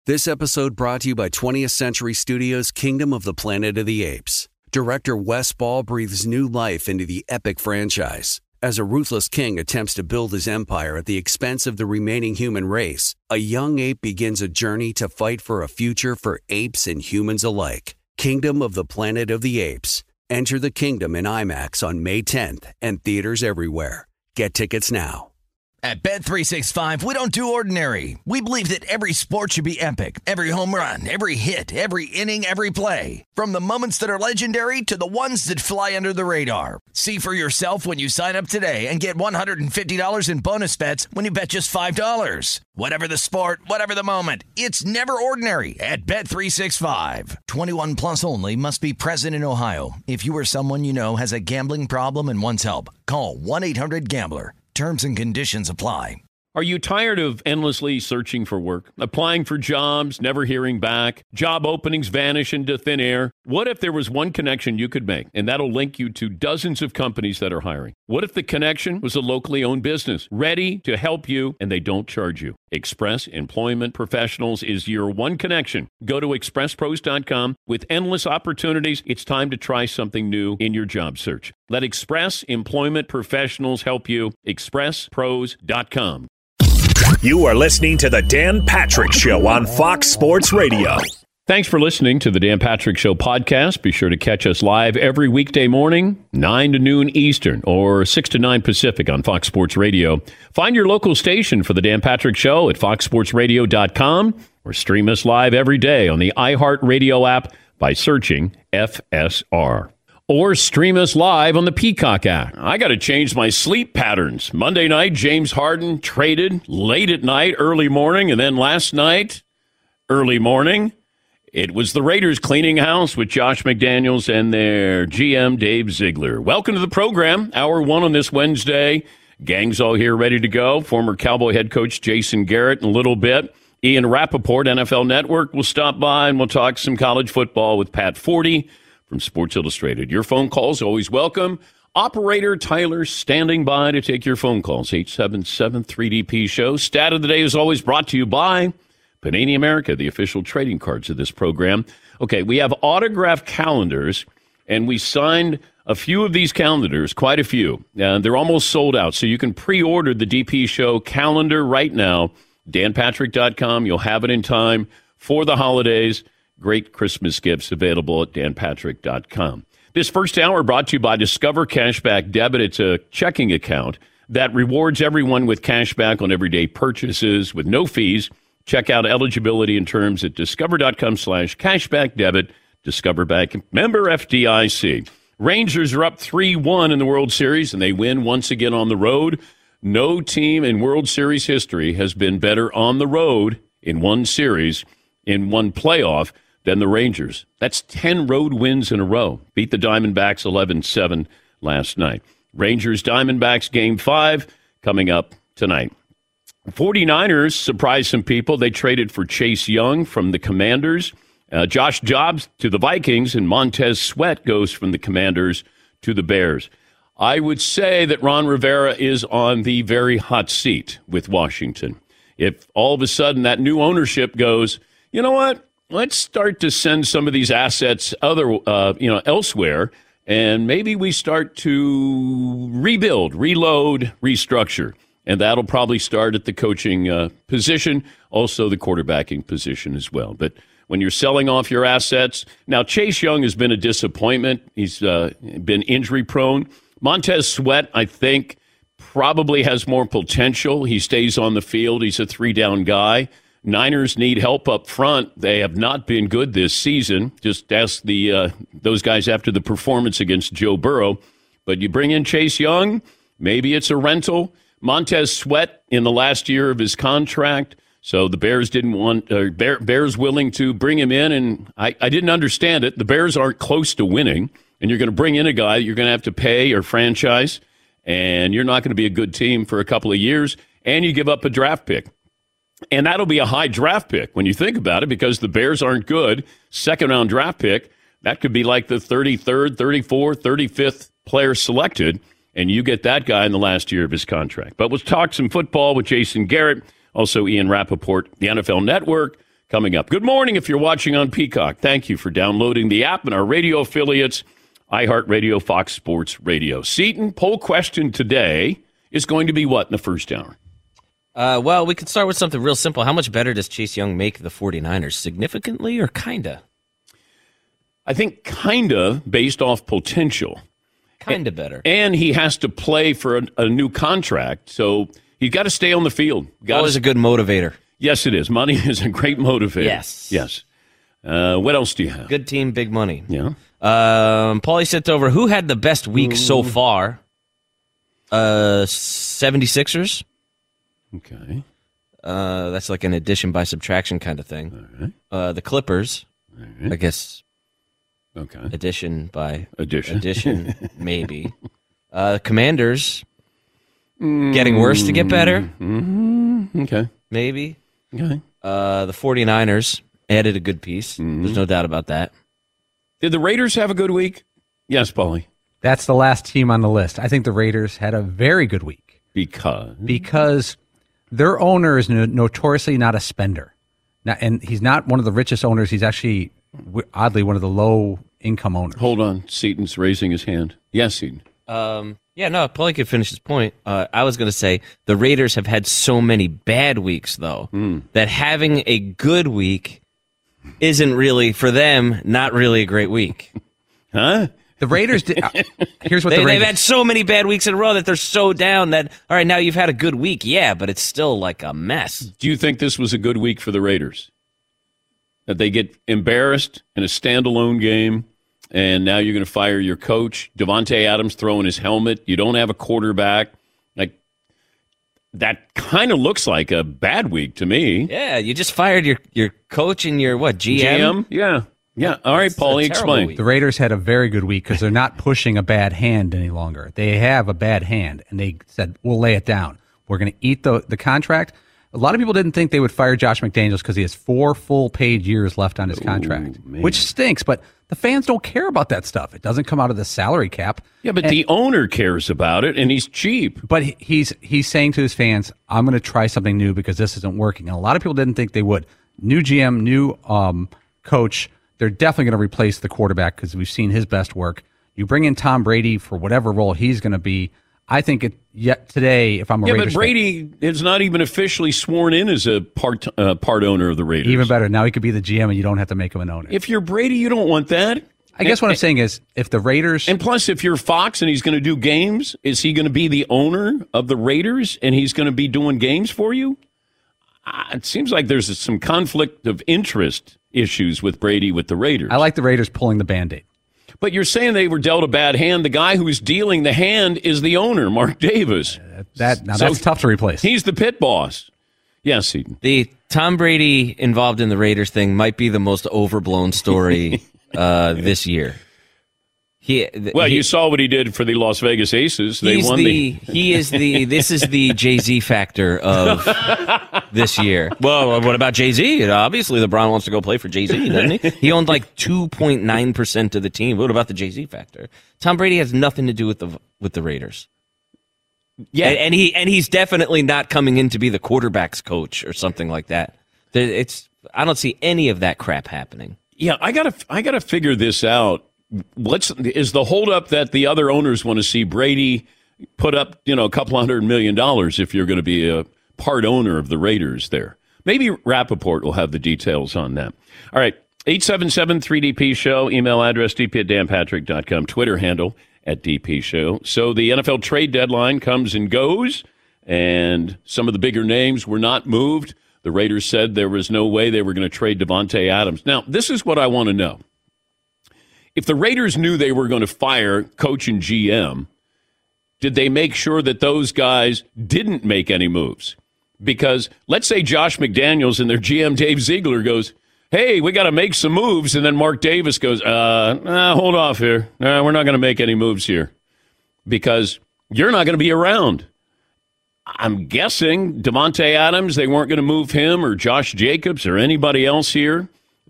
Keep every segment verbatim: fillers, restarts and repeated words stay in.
This episode brought to you by twentieth Century Studios' Kingdom of the Planet of the Apes. Director Wes Ball breathes new life into the epic franchise. As a ruthless king attempts to build his empire at the expense of the remaining human race, a young ape begins a journey to fight for a future for apes and humans alike. Kingdom of the Planet of the Apes. Enter the kingdom in IMAX on May tenth and theaters everywhere. Get tickets now. At Bet three sixty-five, we don't do ordinary. We believe that every sport should be epic. Every home run, every hit, every inning, every play. From the moments that are legendary to the ones that fly under the radar. See for yourself when you sign up today and get one hundred fifty dollars in bonus bets when you bet just five dollars. Whatever the sport, whatever the moment, it's never ordinary at Bet three sixty-five. twenty-one plus only. Must be present in Ohio. If you or someone you know has a gambling problem and wants help, call one eight hundred gambler. Terms and conditions apply. Are you tired of endlessly searching for work, applying for jobs, never hearing back, job openings vanish into thin air? What if there was one connection you could make, and that'll link you to dozens of companies that are hiring? What if the connection was a locally owned business, ready to help you, and they don't charge you? Express Employment Professionals is your one connection. Go to express pros dot com. With endless opportunities, it's time to try something new in your job search. Let Express Employment Professionals help you. express pros dot com. You are listening to The Dan Patrick Show on Fox Sports Radio. Thanks for listening to the Dan Patrick Show podcast. Be sure to catch us live every weekday morning, nine to noon Eastern or six to nine Pacific on Fox Sports Radio. Find your local station for the Dan Patrick Show at fox sports radio dot com or stream us live every day on the iHeartRadio app by searching F S R. Or stream us live on the Peacock app. I got to change my sleep patterns. Monday night, James Harden traded late at night, early morning, and then last night, early morning, it was the Raiders cleaning house with Josh McDaniels and their G M, Dave Ziegler. Welcome to the program. Hour one on this Wednesday. Gang's all here ready to go. Former Cowboy head coach Jason Garrett in a little bit. Ian Rappaport, N F L Network, will stop by and we'll talk some college football with Pat Forty from Sports Illustrated. Your phone calls always welcome. Operator Tyler standing by to take your phone calls. eight seven seven three D P show. Stat of the day is always brought to you by Panini America, the official trading cards of this program. Okay, we have autographed calendars, and we signed a few of these calendars, quite a few. Uh, they're almost sold out, so you can pre-order the D P show calendar right now. dan patrick dot com. You'll have it in time for the holidays. Great Christmas gifts available at dan patrick dot com. This first hour brought to you by Discover Cashback Debit. It's a checking account that rewards everyone with cash back on everyday purchases with no fees. Check out eligibility and terms at discover dot com slash cashback debit. Discover Bank, member F D I C. Rangers are up three one in the World Series, and they win once again on the road. No team in World Series history has been better on the road in one series, in one playoff, than the Rangers. That's ten road wins in a row. Beat the Diamondbacks eleven seven last night. Rangers Diamondbacks game five coming up tonight. forty-niners surprised some people. They traded for Chase Young from the Commanders. Uh, Josh Jobs to the Vikings, and Montez Sweat goes from the Commanders to the Bears. I would say that Ron Rivera is on the very hot seat with Washington. If all of a sudden that new ownership goes, you know what? Let's start to send some of these assets other, uh, you know, elsewhere, and maybe we start to rebuild, reload, restructure, and that'll probably start at the coaching uh, position, also the quarterbacking position as well. But when you're selling off your assets, now Chase Young has been a disappointment. He's uh, been injury prone. Montez Sweat, I think, probably has more potential. He stays on the field. He's a three-down guy. Niners need help up front. They have not been good this season. Just ask the uh, those guys after the performance against Joe Burrow. But you bring in Chase Young, maybe it's a rental. Montez Sweat in the last year of his contract, so the Bears didn't want uh, Bear, Bears willing to bring him in, and I, I didn't understand it. The Bears aren't close to winning, and you're going to bring in a guy you're going to have to pay or franchise, and you're not going to be a good team for a couple of years, and you give up a draft pick. And that'll be a high draft pick when you think about it, because the Bears aren't good. Second-round draft pick, that could be like the thirty-third, thirty-fourth, thirty-fifth player selected, and you get that guy in the last year of his contract. But we'll talk some football with Jason Garrett, also Ian Rappaport, the N F L Network, coming up. Good morning if you're watching on Peacock. Thank you for downloading the app and our radio affiliates, iHeartRadio, Fox Sports Radio. Seton, poll question today is going to be what in the first hour? Uh, well, we could start with something real simple. How much better does Chase Young make the 49ers? Significantly or kinda? I think kinda based off potential. Kinda better. And he has to play for a, a new contract, so he's got to stay on the field. Always a good motivator. Yes, it is. Money is a great motivator. Yes. Yes. Uh, what else do you have? Good team, big money. Yeah. Um, Paulie sent over, who had the best week Ooh. so far? Uh, 76ers. Okay. Uh, that's like an addition by subtraction kind of thing. All right. Uh, the Clippers. All right. I guess. Okay. Addition by addition. Addition, maybe. Uh, Commanders. Mm, getting worse to get better. Mm-hmm. Okay. Maybe. Okay. Uh, the 49ers added a good piece. Mm-hmm. There's no doubt about that. Did the Raiders have a good week? Yes, Paulie. That's the last team on the list. I think the Raiders had a very good week. Because? Because their owner is no- notoriously not a spender. Now, and he's not one of the richest owners. He's actually, oddly, one of the low-income owners. Hold on. Seton's raising his hand. Yes, Seton. Um, yeah, no, Paulie could finish his point. Uh, I was going to say the Raiders have had so many bad weeks, though, mm. that having a good week isn't really, for them, not really a great week. Huh? The Raiders did. Uh, here's what they, the Raiders. They've had so many bad weeks in a row that they're so down that, all right, now you've had a good week, yeah, but it's still like a mess. Do you think this was a good week for the Raiders? That they get embarrassed in a standalone game, and now you're going to fire your coach? Davante Adams throwing his helmet. You don't have a quarterback. Like, that kind of looks like a bad week to me. Yeah, you just fired your, your coach and your, what, G M? G M? Yeah. Yeah. All right, Paulie, explain. Week. The Raiders had a very good week because they're not pushing a bad hand any longer. They have a bad hand, and they said, we'll lay it down. We're going to eat the, the contract. A lot of people didn't think they would fire Josh McDaniels because he has four full paid years left on his contract, Ooh, which stinks. But the fans don't care about that stuff. It doesn't come out of the salary cap. Yeah, but and, the owner cares about it, and he's cheap. But he's he's saying to his fans, I'm going to try something new because this isn't working. And a lot of people didn't think they would. New G M, new um, coach. They're definitely going to replace the quarterback because we've seen his best work. You bring in Tom Brady for whatever role he's going to be. I think it yet today, if I'm a yeah, Raiders but Brady fan, is not even officially sworn in as a part uh, part owner of the Raiders. Even better. Now he could be the G M, and you don't have to make him an owner. If you're Brady, you don't want that. I guess what I'm saying is, if the Raiders... And plus, if you're Fox and he's going to do games, is he going to be the owner of the Raiders and he's going to be doing games for you? Uh, it seems like there's some conflict of interest issues with Brady with the Raiders. I like the Raiders pulling the Band-Aid. But you're saying they were dealt a bad hand. The guy who's dealing the hand is the owner, Mark Davis. Uh, that Now, so that's tough to replace. He's the pit boss. Yes, Eden. The Tom Brady involved in the Raiders thing might be the most overblown story uh, this year. He, th- well, he, you saw what he did for the Las Vegas Aces. They won the, the. He is the. This is the Jay-Z factor of this year. Well, what about Jay-Z? Obviously, LeBron wants to go play for Jay-Z, doesn't he? He owned like two point nine percent of the team. What about the Jay-Z factor? Tom Brady has nothing to do with the with the Raiders. Yeah, and, and he and he's definitely not coming in to be the quarterback's coach or something like that. It's. I don't see any of that crap happening. Yeah, I gotta. I gotta figure this out. What's is the holdup that the other owners want to see Brady put up, you know, a couple hundred million dollars if you're going to be a part owner of the Raiders there? Maybe Rappaport will have the details on that. All right, eight seven seven three D P show, email address d p at dan patrick dot com, Twitter handle at D P show. So the N F L trade deadline comes and goes, and some of the bigger names were not moved. The Raiders said there was no way they were going to trade Davante Adams. Now, this is what I want to know. If the Raiders knew they were going to fire coach and G M, did they make sure that those guys didn't make any moves? Because let's say Josh McDaniels and their G M Dave Ziegler goes, hey, we got to make some moves. And then Mark Davis goes, uh, nah, hold off here. Nah, we're not going to make any moves here because you're not going to be around. I'm guessing Davante Adams, they weren't going to move him or Josh Jacobs or anybody else here.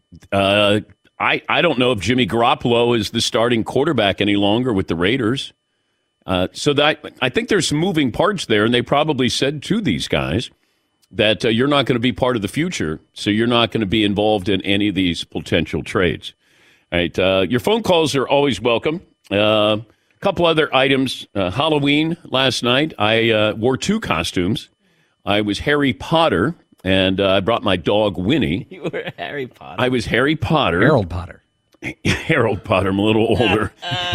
Uh I, I don't know if Jimmy Garoppolo is the starting quarterback any longer with the Raiders. Uh, so that I think there's some moving parts there, and they probably said to these guys, that uh, you're not going to be part of the future, so you're not going to be involved in any of these potential trades. All right, uh, your phone calls are always welcome. A uh, couple other items. Uh, Halloween last night, I uh, wore two costumes. I was Harry Potter, and uh, I brought my dog Winnie. You were Harry Potter. I was Harry Potter. Harold Potter. Harold Potter. I'm a little older.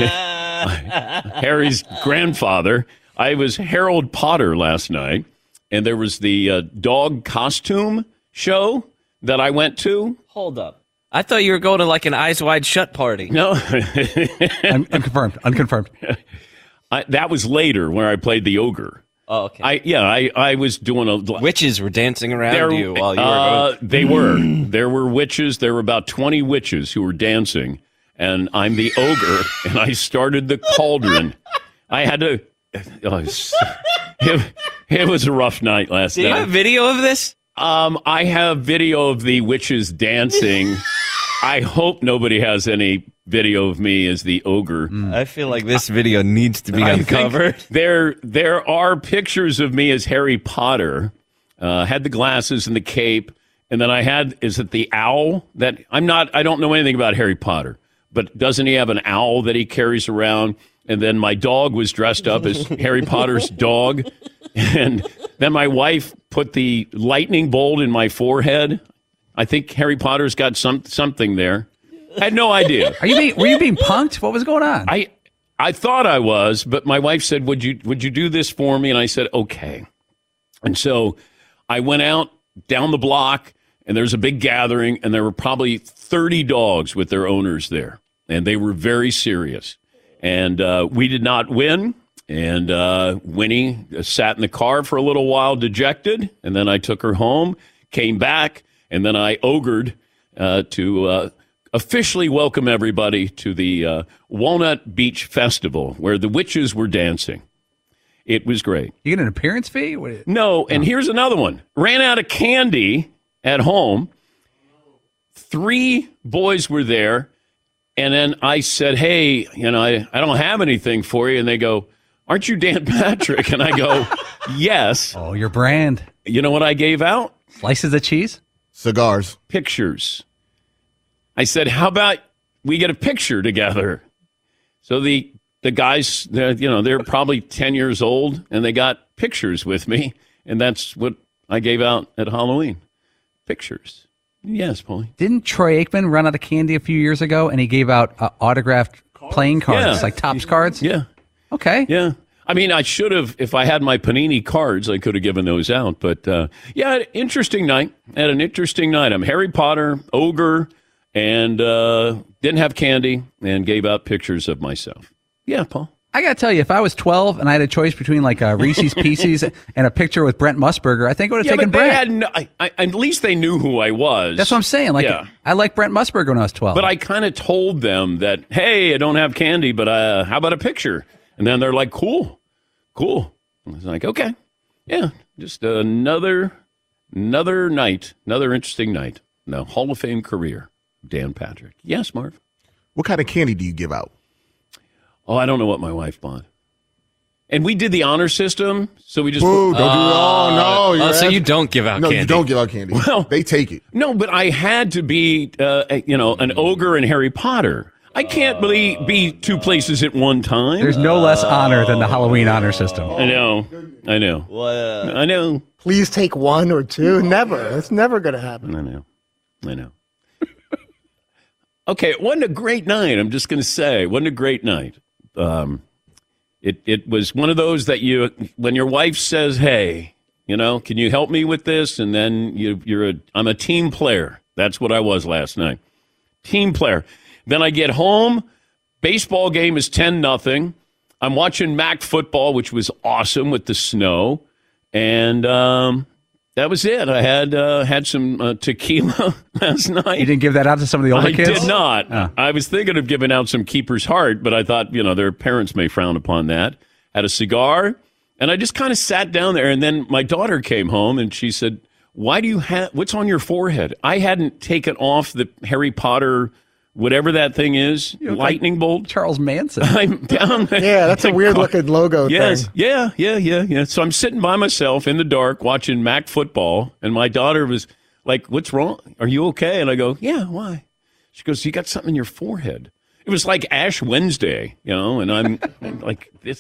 Harry's grandfather. I was Harold Potter last night, and there was the uh, dog costume show that I went to. Hold up. I thought you were going to like an Eyes Wide Shut party. No. Un- unconfirmed. Unconfirmed. I, that was later where I played the ogre. Oh, okay. I yeah, I, I was doing a Witches were dancing around there, you while you were uh, going. They were. There were witches. There were about twenty witches who were dancing, and I'm the ogre, and I started the cauldron. I had to. Oh, it, it was a rough night last Do night. you have video of this? Um, I have video of the witches dancing. I hope nobody has any video of me as the ogre. I feel like this video needs to be I uncovered. think There, there are pictures of me as Harry Potter. Uh, had the glasses and the cape, and then I had is it the owl that I'm not. I don't know anything about Harry Potter, but doesn't he have an owl that he carries around? And then my dog was dressed up as Harry Potter's dog, and then my wife put the lightning bolt in my forehead. I think Harry Potter's got some something there. I had no idea. Are you being, were you being punked? What was going on? I I thought I was, but my wife said, "Would you would you do this for me?" And I said, "Okay." And so I went out down the block, and there's a big gathering, and there were probably thirty dogs with their owners there, and they were very serious. And uh, we did not win. And uh, Winnie sat in the car for a little while, dejected, and then I took her home, came back, and then I ogred uh, to uh, officially welcome everybody to the uh, Walnut Beach Festival, where the witches were dancing. It was great. You get an appearance fee? What, No, and here's another one. Ran out of candy at home. Three boys were there, and then I said, hey, you know, I, I don't have anything for you. And they go, aren't you Dan Patrick? And I go, yes. oh, your brand. You know what I gave out? Slices of cheese? Cigars. Pictures. I said, how about we get a picture together? So the the guys, they're, you know, they're probably ten years old, and they got pictures with me, and that's what I gave out at Halloween. Pictures. Yes, Paulie. Didn't Troy Aikman run out of candy a few years ago, and he gave out uh, autographed playing cards, Yeah. like Topps cards? Yeah, Okay. yeah. I mean, I should have, if I had my Panini cards, I could have given those out. But, uh, yeah, interesting night. Had an interesting night. I'm Harry Potter, ogre, and uh, didn't have candy, and gave out pictures of myself. Yeah, Paul. I got to tell you, if I was twelve and I had a choice between like a Reese's Pieces and a picture with Brent Musburger, I think I would have Yeah, taken but they Brent. had no, I, I, at least they knew who I was. That's what I'm saying. Like, Yeah. I like Brent Musburger when I was twelve. But I kind of told them that, hey, I don't have candy, but uh, how about a picture? And then they're like, cool, cool. I was like, okay, yeah, just another, another night, another interesting night. No, Hall of Fame career, Dan Patrick. Yes, Marv. What kind of candy do you give out? Oh, I don't know what my wife bought. And we did the honor system, so we just Boo, don't do Oh, no. Oh, you're so ass- you don't give out No, candy. you don't give out candy. Well- they take it. No, but I had to be, uh, you know, an ogre and Harry Potter. I can't really be two places at one time. There's no less honor than the Halloween honor system. I know, I know, I know, Please take one or two. Never. That's never going to happen. I know, I know. Okay, it wasn't a great night. I'm just going to say, it wasn't a great night. Um, it it was one of those that you, when your wife says, "Hey, you know, can you help me with this?" and then you you're a, I'm a team player. That's what I was last night, team player. Then I get home, baseball game is ten nothing. I'm watching M A C football, which was awesome with the snow, and um, that was it. I had uh, had some uh, tequila last night. You didn't give that out to some of the older I kids? did not. Oh. I was thinking of giving out some Keeper's Heart, but I thought, you know, their parents may frown upon that. Had a cigar, and I just kind of sat down there, and then my daughter came home, and she said, why do you have, what's on your forehead? I hadn't taken off the Harry Potter whatever that thing is, You look lightning like bolt. Charles Manson. I'm down there. Yeah, that's a weird looking logo Yes, thing. yeah, yeah, yeah, yeah. So I'm sitting by myself in the dark watching Mac football, and my daughter was like, "What's wrong? Are you okay?" And I go, "Yeah, why?" She goes, "You got something in your forehead." It was like Ash Wednesday, you know, and I'm, I'm like, this.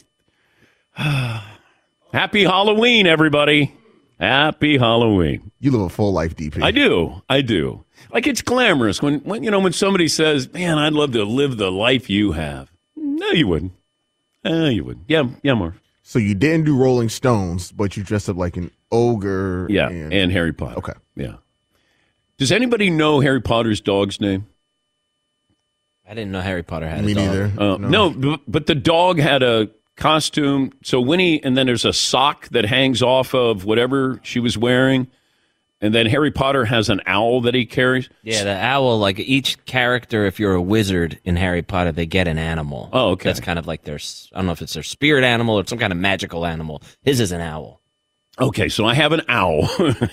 Happy Halloween, everybody. Happy Halloween. You live a full life, D P. I do. I do. Like, it's glamorous when, when, you know, when somebody says, man, I'd love to live the life you have. No, you wouldn't. No, you wouldn't. Yeah, yeah, Marv. So you didn't do Rolling Stones, but you dressed up like an ogre. Yeah, and, and Harry Potter. Okay. Yeah. Does anybody know Harry Potter's dog's name? I didn't know Harry Potter had Me a dog. neither. Uh, no, b- but the dog had a costume. So Winnie, and then there's a sock that hangs off of whatever she was wearing. And then Harry Potter has an owl that he carries. Yeah, the owl, like each character, if you're a wizard in Harry Potter, they get an animal. Oh, okay. That's kind of like their, I don't know if it's their spirit animal or some kind of magical animal. His is an owl. Okay, so I have an owl.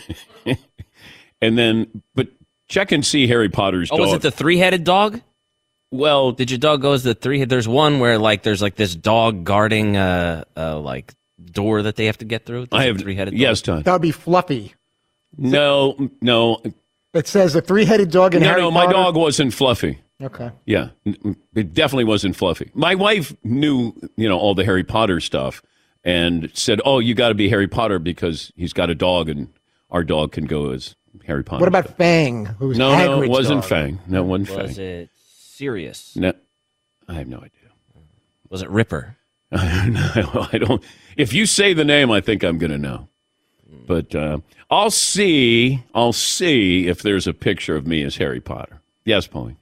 And then, but check and see Harry Potter's Oh, dog. was it the three-headed dog? Well, Did your dog go as the three? There's one where like there's like this dog guarding a, a like door that they have to get through. There's I a have three-headed dog. Yes, Todd. That would be Fluffy. No, no, It says the three-headed dog in no, Harry no. My Potter. dog wasn't Fluffy. Okay. Yeah, it definitely wasn't Fluffy. My wife knew, you know, all the Harry Potter stuff, and said, "Oh, you got to be Harry Potter because he's got a dog, and our dog can go as Harry Potter." What about Fang? Who's No, no, it Hagrid's wasn't dog? Fang. No, it wasn't Was Fang. it Sirius? No, I have no idea. Was it Ripper? No, I don't. If you say the name, I think I'm going to know. But uh, I'll see. I'll see if there's a picture of me as Harry Potter. Yes, Paulie.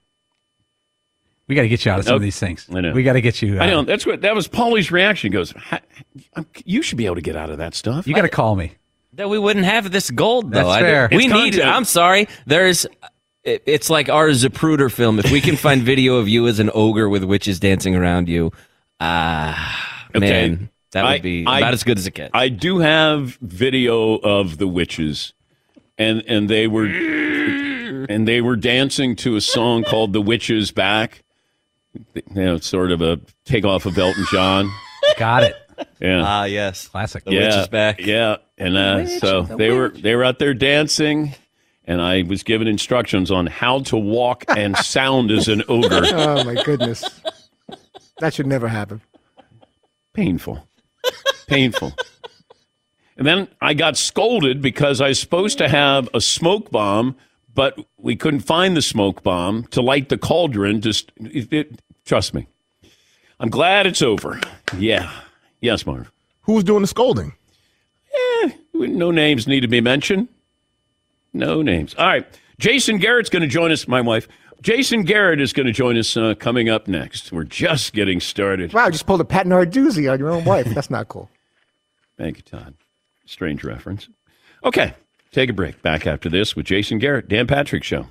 We got to get you out of some of Okay. these things. I know. We got to get you. I know. out. That's what. That was Paulie's reaction. He goes, "Ha- you should be able to get out of that stuff. You got to call me. That we wouldn't have this gold though. That's I- fair. We It's need. content. I'm sorry. There's. it- It's like our Zapruder film. If we can find video of you as an ogre with witches dancing around you, ah, Okay. man, that would I- be I- about as good as it gets. I do have video of the witches, and and they were and they were dancing to a song called "The Witch's Back." You know, it's sort of a takeoff of Elton John. Got it. Yeah. Ah, yes. Classic. The yeah, witch is back. Yeah, and uh, so they were they were out there dancing, and I was given instructions on how to walk and sound as an ogre. Oh my goodness. That should never happen. Painful, painful. And then I got scolded because I was supposed to have a smoke bomb, but we couldn't find the smoke bomb to light the cauldron. Just it, it, trust me. I'm glad it's over. Yeah. Yes, Marv. Who was doing the scolding? Eh, no names need to be mentioned. No names. All right. Jason Garrett's going to join us, my wife. Jason Garrett is going to join us uh, coming up next. We're just getting started. Wow, you just pulled a Pat Narduzzi on your own wife. That's not cool. Thank you, Todd. Strange reference. Okay. Take a break. Back after this with Jason Garrett, Dan Patrick Show.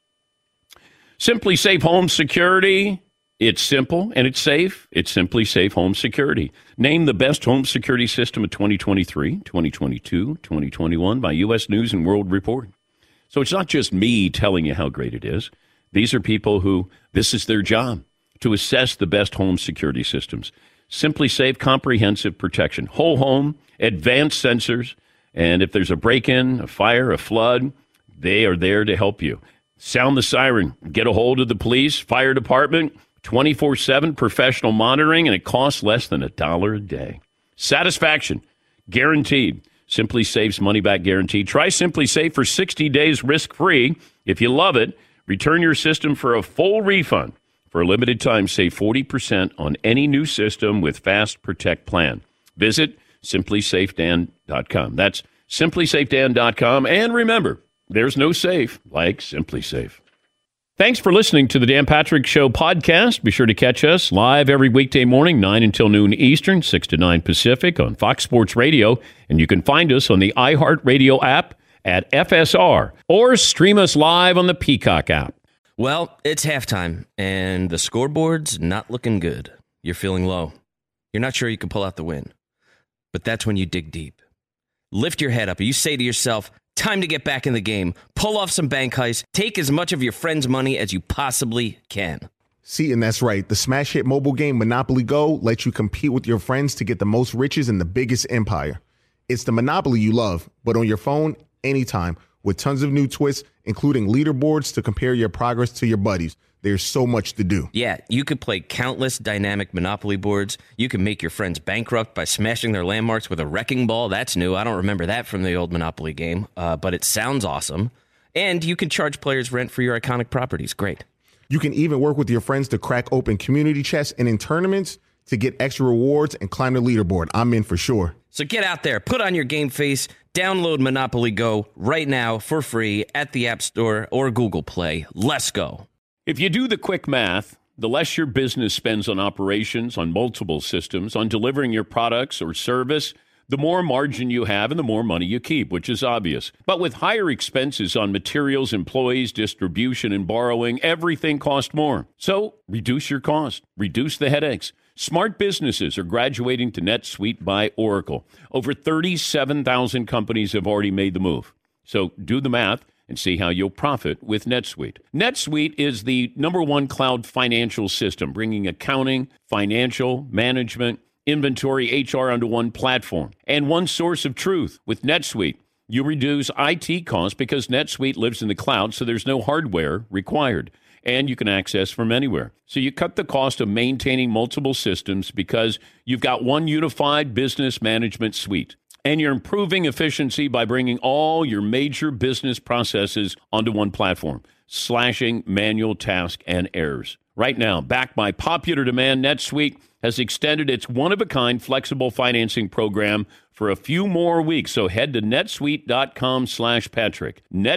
Simply Safe Home Security. It's simple and it's safe. It's Simply Safe Home Security. Named the best home security system of twenty twenty-three, twenty twenty-two, twenty twenty-one by U S News and World Report. So it's not just me telling you how great it is. These are people who, this is their job, to assess the best home security systems. Simply Safe comprehensive protection. Whole home, advanced sensors, and if there's a break-in, a fire, a flood, they are there to help you. Sound the siren. Get a hold of the police, fire department, twenty-four seven professional monitoring, and it costs less than a dollar a day. Satisfaction, guaranteed. Simply Safe's money-back guarantee. Try Simply Safe for sixty days risk-free. If you love it, return your system for a full refund. For a limited time, save forty percent on any new system with Fast Protect plan. Visit simply safe dan dot com. That's simply safe dan dot com. And remember, there's no safe like Simply Safe. Thanks for listening to the Dan Patrick Show podcast. Be sure to catch us live every weekday morning, nine until noon Eastern, six to nine Pacific on Fox Sports Radio. And you can find us on the iHeartRadio app at F S R or stream us live on the Peacock app. Well, it's halftime, and the scoreboard's not looking good. You're feeling low. You're not sure you can pull out the win. But that's when you dig deep. Lift your head up, and you say to yourself, Time to get back in the game. Pull off some bank heists. Take as much of your friend's money as you possibly can. See, and that's right. The smash hit mobile game Monopoly Go lets you compete with your friends to get the most riches in the biggest empire. It's the Monopoly you love, but on your phone, anytime, with tons of new twists, including leaderboards to compare your progress to your buddies. There's so much to do. Yeah, you could play countless dynamic Monopoly boards. You can make your friends bankrupt by smashing their landmarks with a wrecking ball. That's new. I don't remember that from the old Monopoly game, uh, but it sounds awesome. And you can charge players rent for your iconic properties. Great. You can even work with your friends to crack open community chests and in tournaments to get extra rewards and climb the leaderboard. I'm in for sure. So get out there, put on your game face, download Monopoly Go right now for free at the App Store or Google Play. Let's go. If you do the quick math, the less your business spends on operations, on multiple systems, on delivering your products or service, the more margin you have and the more money you keep, which is obvious. But with higher expenses on materials, employees, distribution, and borrowing, everything costs more. So reduce your cost, reduce the headaches. Smart businesses are graduating to NetSuite by Oracle. Over thirty-seven thousand companies have already made the move. So do the math and see how you'll profit with NetSuite. NetSuite is the number one cloud financial system, bringing accounting, financial, management, inventory, H R onto one platform and one source of truth. With NetSuite, you reduce I T costs because NetSuite lives in the cloud, so there's no hardware required, and you can access from anywhere. So you cut the cost of maintaining multiple systems because you've got one unified business management suite. And you're improving efficiency by bringing all your major business processes onto one platform, slashing manual tasks and errors. Right now, backed by popular demand, NetSuite has extended its one-of-a-kind flexible financing program for a few more weeks. So head to netsuite.com slash Patrick.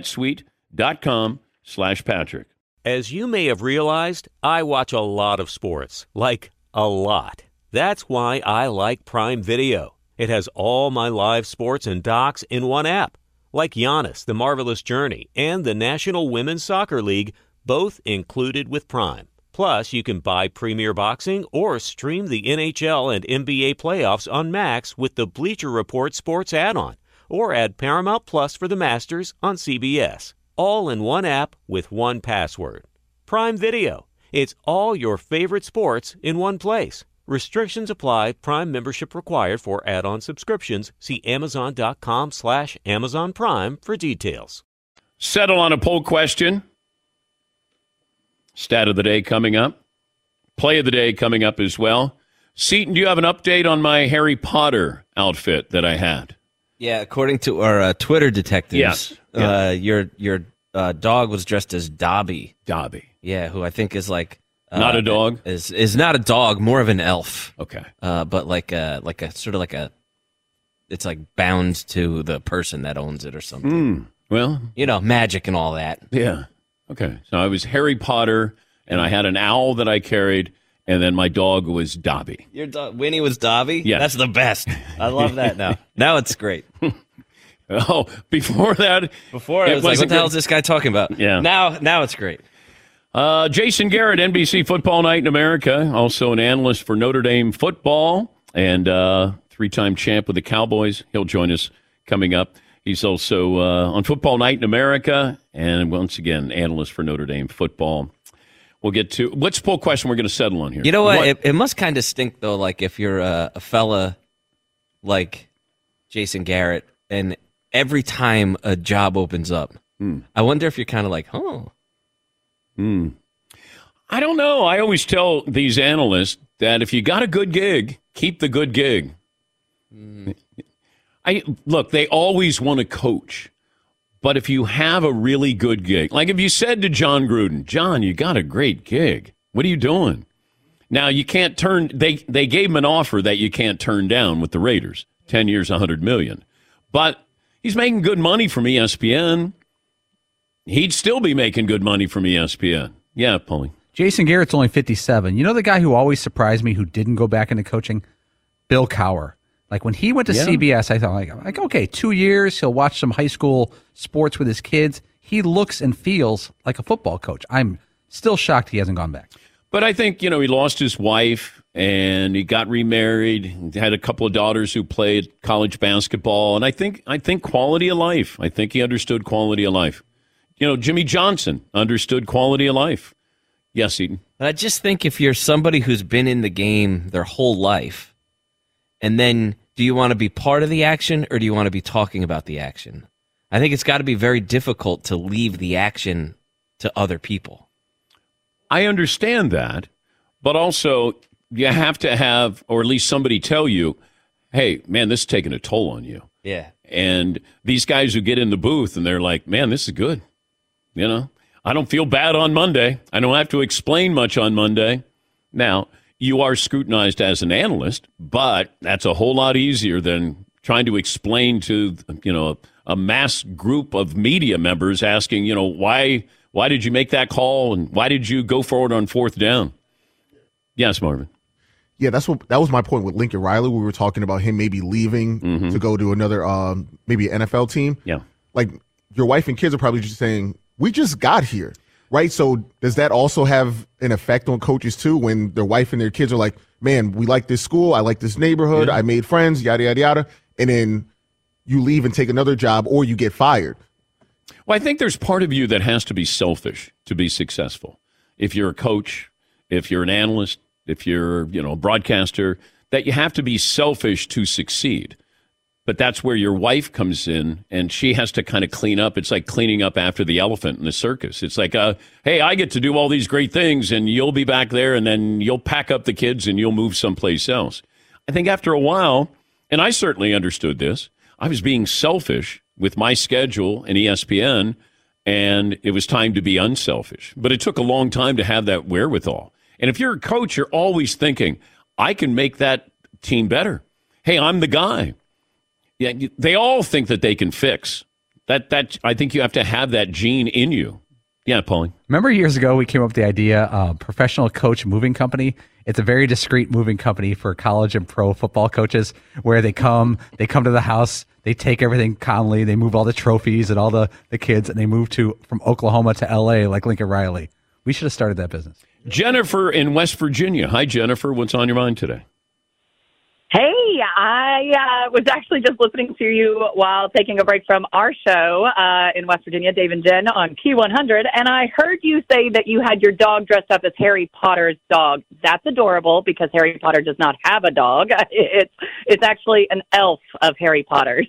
netsuite.com slash Patrick. As you may have realized, I watch a lot of sports. Like, a lot. That's why I like Prime Video. It has all my live sports and docs in one app, like Giannis, The Marvelous Journey, and the National Women's Soccer League, both included with Prime. Plus, you can buy Premier Boxing or stream the N H L and N B A playoffs on Max with the Bleacher Report Sports add-on, or add Paramount Plus for the Masters on C B S. All in one app with one password. Prime Video. It's all your favorite sports in one place. Restrictions apply. Prime membership required for add-on subscriptions. See amazon.com slash Amazon Prime for details. Settle on a poll question. Stat of the day coming up. Play of the day coming up as well. Seton, do you have an update on my Harry Potter outfit that I had? Yeah, according to our uh, Twitter detectives, yes. uh, yeah. your your uh, dog was dressed as Dobby. Dobby. Yeah, who I think is like... Uh, not a dog? Is is not a dog, more of an elf. Okay. Uh, but like a, like a sort of like a... It's like bound to the person that owns it or something. Mm, well... You know, magic and all that. Yeah. Okay. So I was Harry Potter, and I had an owl that I carried, and then my dog was Dobby. Your dog, Winnie was Dobby? Yes. That's the best. I love that now. Now it's great. Oh, before that... Before it, it was like, what the hell is this guy talking about? Yeah. Now, now it's great. Uh, Jason Garrett, N B C Football Night in America, also an analyst for Notre Dame football and uh, three-time champ with the Cowboys. He'll join us coming up. He's also uh, on Football Night in America and, once again, analyst for Notre Dame football. We'll get to – what's the poll question we're going to settle on here? You know what? what? It, it must kind of stink, though, like if you're a, a fella like Jason Garrett and every time a job opens up, hmm. I wonder if you're kind of like, huh. Hmm. I don't know. I always tell these analysts that if you got a good gig, keep the good gig. Mm. I look, they always want to coach. But if you have a really good gig, like if you said to John Gruden, John, you got a great gig. What are you doing? Now, you can't turn they they gave him an offer that you can't turn down with the Raiders. ten years, one hundred million dollars. But he's making good money from E S P N. He'd still be making good money from E S P N. Yeah, Paulie. Jason Garrett's only fifty-seven. You know the guy who always surprised me who didn't go back into coaching? Bill Cowher. Like when he went to yeah. C B S, I thought, like, like, okay, two years, he'll watch some high school sports with his kids. He looks and feels like a football coach. I'm still shocked he hasn't gone back. But I think, you know, he lost his wife, and he got remarried, had a couple of daughters who played college basketball, and I think I think quality of life. I think he understood quality of life. You know, Jimmy Johnson understood quality of life. Yes, Eden. I just think if you're somebody who's been in the game their whole life, and then do you want to be part of the action or do you want to be talking about the action? I think it's got to be very difficult to leave the action to other people. I understand that, but also you have to have, or at least somebody tell you, hey, man, this is taking a toll on you. Yeah. And these guys who get in the booth and they're like, man, this is good. You know, I don't feel bad on Monday. I don't have to explain much on Monday. Now, you are scrutinized as an analyst, but that's a whole lot easier than trying to explain to, you know, a mass group of media members asking, you know, why why did you make that call and why did you go forward on fourth down? Yes, Marvin. Yeah, that's what that was my point with Lincoln Riley. We were talking about him maybe leaving mm-hmm. to go to another, um, maybe an N F L team. Yeah, like your wife and kids are probably just saying, "We just got here." Right, so does that also have an effect on coaches too when their wife and their kids are like, man, we like this school, I like this neighborhood, yeah. I made friends, yada, yada, yada, and then you leave and take another job or you get fired? Well, I think there's part of you that has to be selfish to be successful. If you're a coach, if you're an analyst, if you're, you know, a broadcaster, that you have to be selfish to succeed. But that's where your wife comes in, and she has to kind of clean up. It's like cleaning up after the elephant in the circus. It's like, uh, hey, I get to do all these great things, and you'll be back there, and then you'll pack up the kids, and you'll move someplace else. I think after a while, and I certainly understood this, I was being selfish with my schedule and E S P N, and it was time to be unselfish. But it took a long time to have that wherewithal. And if you're a coach, you're always thinking, I can make that team better. Hey, I'm the guy. Yeah, they all think that they can fix that. That I think you have to have that gene in you. Yeah, Paulie. Remember years ago we came up with the idea uh, professional coach moving company. It's a very discreet moving company for college and pro football coaches where they come, they come to the house, they take everything calmly, they move all the trophies and all the, the kids, and they move to from Oklahoma to L A like Lincoln Riley. We should have started that business. Jennifer in West Virginia. Hi, Jennifer. What's on your mind today? Hey, I uh, was actually just listening to you while taking a break from our show uh, in West Virginia, Dave and Jen on Q one hundred, and I heard you say that you had your dog dressed up as Harry Potter's dog. That's adorable because Harry Potter does not have a dog. It's it's actually an elf of Harry Potter's.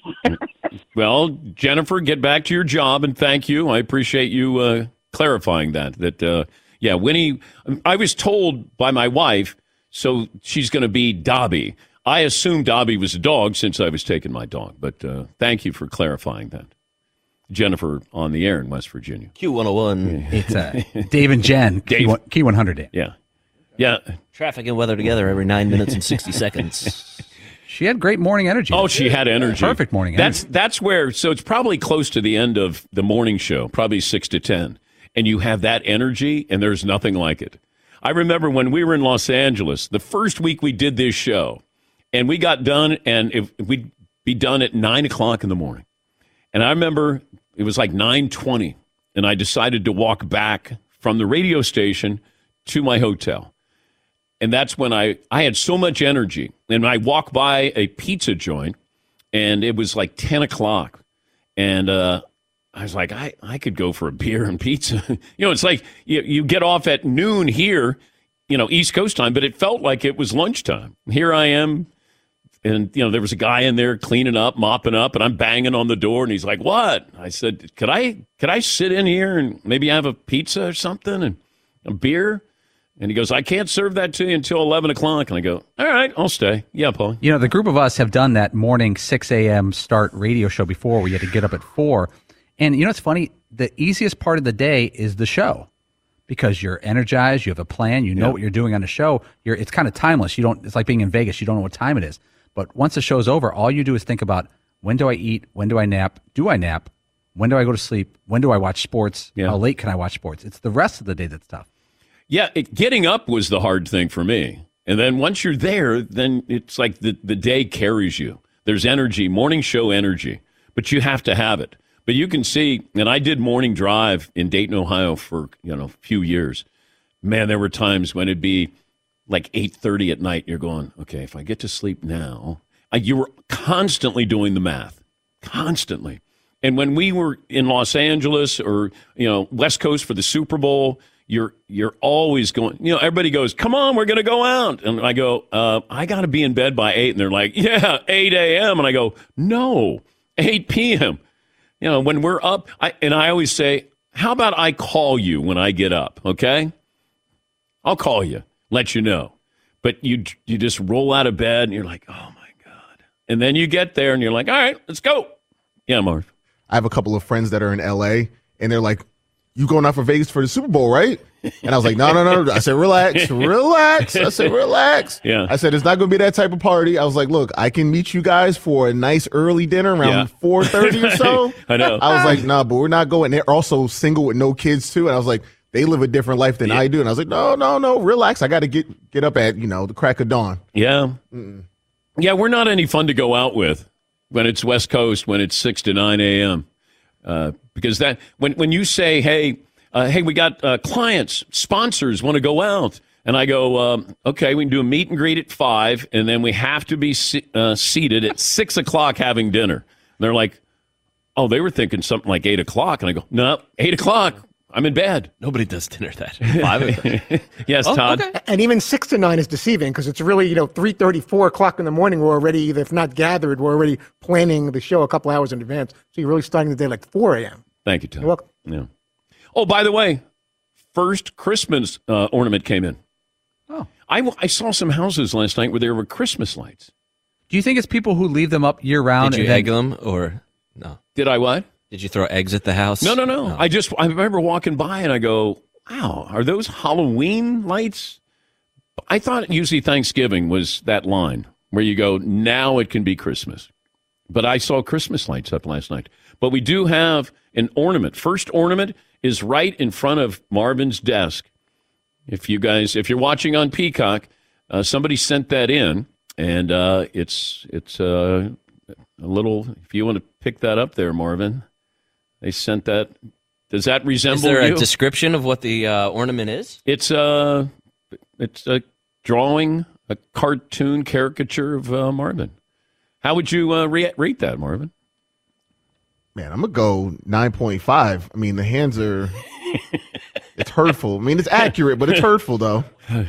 Well, Jennifer, get back to your job, and thank you. I appreciate you uh, clarifying that. That uh, yeah, Winnie, I was told by my wife, so she's going to be Dobby. I assumed Dobby was a dog since I was taking my dog, but uh, thank you for clarifying that. Jennifer on the air in West Virginia. Q one oh one. It's uh, Dave and Jen, Dave. Q one hundred. Yeah. Yeah. Traffic and weather together every nine minutes and sixty seconds. She had great morning energy. Oh, she had energy. Perfect morning energy. That's, that's where, so it's probably close to the end of the morning show, probably six to ten, and you have that energy, and there's nothing like it. I remember when we were in Los Angeles, the first week we did this show, and we got done, and if we'd be done at nine o'clock in the morning. And I remember it was like nine twenty, and I decided to walk back from the radio station to my hotel. And that's when I, I had so much energy. And I walked by a pizza joint, and it was like ten o'clock. And uh, I was like, I, I could go for a beer and pizza. you know, it's like you, you get off at noon here, you know, East Coast time, but it felt like it was lunchtime. Here I am. And, you know, there was a guy in there cleaning up, mopping up, and I'm banging on the door, and he's like, what? I said, could I could I sit in here and maybe have a pizza or something and a beer? And he goes, I can't serve that to you until eleven o'clock. And I go, all right, I'll stay. Yeah, Paul. You know, the group of us have done that morning six a.m. start radio show before where you had to get up at four. And, you know, it's funny, the easiest part of the day is the show. Because you're energized, you have a plan, you know yeah. what you're doing on the show. You're, it's kind of timeless. You don't. It's like being in Vegas. You don't know what time it is. But once the show's over, all you do is think about when do I eat, when do I nap, do I nap, when do I go to sleep, when do I watch sports, yeah. how late can I watch sports? It's the rest of the day that's tough. Yeah, it, getting up was the hard thing for me. And then once you're there, then it's like the, the day carries you. There's energy, morning show energy, but you have to have it. But you can see, and I did morning drive in Dayton, Ohio for, you know, a few years. Man, there were times when it'd be like eight thirty at night. You're going, okay, if I get to sleep now, I, you were constantly doing the math, constantly. And when we were in Los Angeles or, you know, West Coast for the Super Bowl, you're you're always going, you know, everybody goes, come on, we're going to go out. And I go, uh, I got to be in bed by eight. And they're like, yeah, eight a.m. And I go, no, eight p.m. You know, when we're up, I, and I always say, how about I call you when I get up, okay? I'll call you, let you know. But you you just roll out of bed and you're like, oh, my God. And then you get there and you're like, all right, let's go. Yeah, Marv. I have a couple of friends that are in L A, and they're like, you going out for Vegas for the Super Bowl, right? And I was like, no, no, no. I said, relax, relax. I said, relax. Yeah. I said, it's not going to be that type of party. I was like, look, I can meet you guys for a nice early dinner around Yeah. four thirty or so. I know. I was like, nah, but we're not going. They're also single with no kids, too. And I was like, they live a different life than Yeah. I do. And I was like, no, no, no, relax. I got to get get up at, you know, the crack of dawn. Yeah. Mm-mm. Yeah, we're not any fun to go out with when it's West Coast, when it's six to nine a.m. Uh, because that when, when you say, hey, uh, hey, we got uh, clients, sponsors want to go out. And I go, um, okay, we can do a meet and greet at five, and then we have to be se- uh, seated at six o'clock having dinner. And they're like, oh, they were thinking something like eight o'clock. And I go, no, eight o'clock. I'm in bed. Nobody does dinner that five o'clock. Yes, Oh, Todd. okay. And even six to nine is deceiving because it's really, you know, three thirty, four o'clock in the morning. We're already, either if not gathered, we're already planning the show a couple hours in advance. So you're really starting the day like four a.m. Thank you, Todd. You're welcome. Yeah. Oh, by the way, first Christmas uh, ornament came in. Oh. I, I saw some houses last night where there were Christmas lights. Do you think it's people who leave them up year round? Did you and then- egg them or no? Did I what? Did you throw eggs at the house? No, no, no. I just I remember walking by and I go, wow, are those Halloween lights? I thought usually Thanksgiving was that line where you go, now it can be Christmas. But I saw Christmas lights up last night. But we do have an ornament. First ornament is right in front of Marvin's desk. If you guys, if you're watching on Peacock, uh, somebody sent that in, and uh, it's it's uh, a little. If you want to pick that up there, Marvin, they sent that. Does that resemble Is there you? a description of what the uh, ornament is? It's a it's a drawing, a cartoon caricature of uh, Marvin. How would you uh, re- rate that, Marvin? Man, I'm going to go nine point five. I mean, the hands are, it's hurtful. I mean, it's accurate, but it's hurtful, though.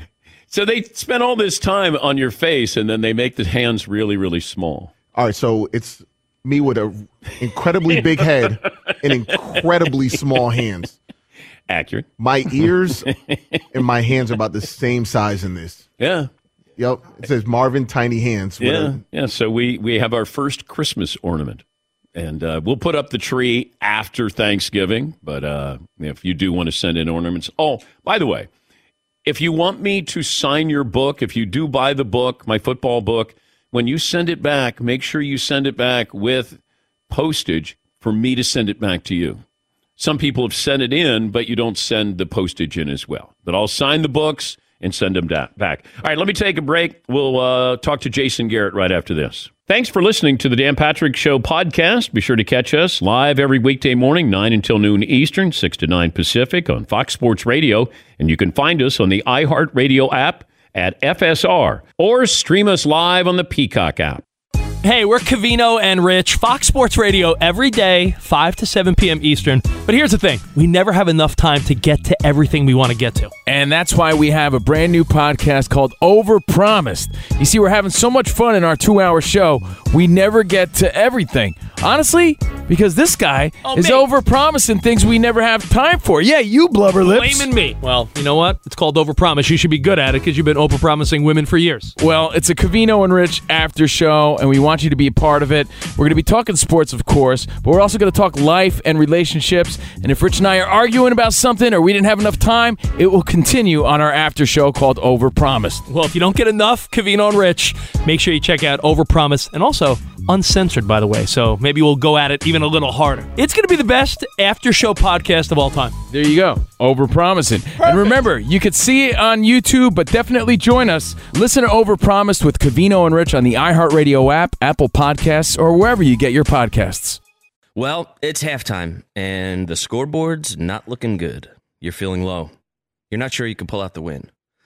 So they spend all this time on your face, and then they make the hands really, really small. All right, so it's me with an incredibly big head and incredibly small hands. Accurate. My ears and my hands are about the same size in this. Yeah. Yep. It says Marvin Tiny Hands. with Yeah. a- Yeah. So we, we have our first Christmas ornament. And uh, we'll put up the tree after Thanksgiving. But uh, if you do want to send in ornaments. Oh, by the way, if you want me to sign your book, if you do buy the book, my football book, when you send it back, make sure you send it back with postage for me to send it back to you. Some people have sent it in, but you don't send the postage in as well. But I'll sign the books and send them da- back. All right, let me take a break. We'll uh, talk to Jason Garrett right after this. Thanks for listening to the Dan Patrick Show podcast. Be sure to catch us live every weekday morning, nine until noon Eastern, six to nine Pacific on Fox Sports Radio. And you can find us on the iHeartRadio app at F S R or stream us live on the Peacock app. Hey, we're Covino and Rich, Fox Sports Radio every day, five to seven p.m. Eastern. But here's the thing. We never have enough time to get to everything we want to get to. And that's why we have a brand new podcast called Overpromised. You see, we're having so much fun in our two-hour show, we never get to everything. Honestly, because this guy Oh, is me. overpromising things we never have time for. Yeah, you blubber lips. Blaming me. Well, you know what? It's called Overpromise. You should be good at it because you've been overpromising women for years. Well, it's a Covino and Rich after show, and we want you to be a part of it. We're going to be talking sports, of course, but we're also going to talk life and relationships. And if Rich and I are arguing about something or we didn't have enough time, it will continue on our after show called Overpromised. Well, if you don't get enough Covino and Rich, make sure you check out Overpromise and also uncensored, by the way. So maybe we'll go at it even a little harder. It's going to be the best after show podcast of all time. There you go. Overpromising. And remember, you could see it on YouTube, but definitely join us. Listen to Overpromised with Covino and Rich on the iHeartRadio app, Apple Podcasts, or wherever you get your podcasts. Well, it's halftime, and the scoreboard's not looking good. You're feeling low. You're not sure you can pull out the win.